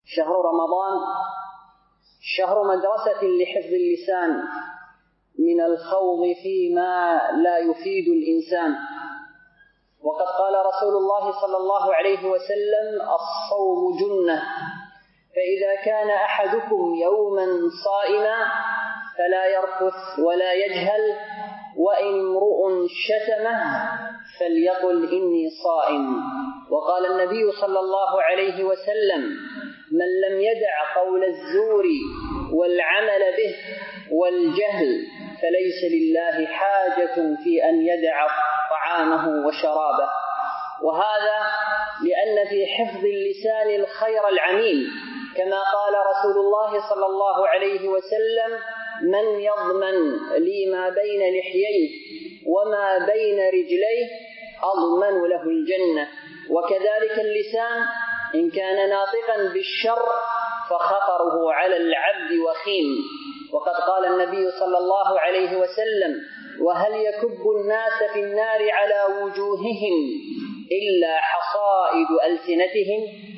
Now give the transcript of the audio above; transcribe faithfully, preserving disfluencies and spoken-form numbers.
شهر رمضان شهر مدرسة لحفظ اللسان من الخوض فيما لا يفيد الإنسان. وقد قال رسول الله صلى الله عليه وسلم: الصوم جنة، فإذا كان أحدكم يوما صائما فلا يرفث ولا يجهل، وإن امرؤ شتمه فليقل إني صائم. وقال النبي صلى الله عليه وسلم: من لم يدع قول الزور والعمل به والجهل فليس لله حاجة في أن يدع طعامه وشرابه. وهذا لأن في حفظ اللسان الخير العميم، كما قال رسول الله صلى الله عليه وسلم: من يضمن لي ما بين لحييه وما بين رجليه أضمن له الجنة. وكذلك اللسان إن كان ناطقا بالشر فخطره على العبد وخيم. وقد قال النبي صلى الله عليه وسلم: وهل يكب الناس في النار على وجوههم إلا حصائد ألسنتهم؟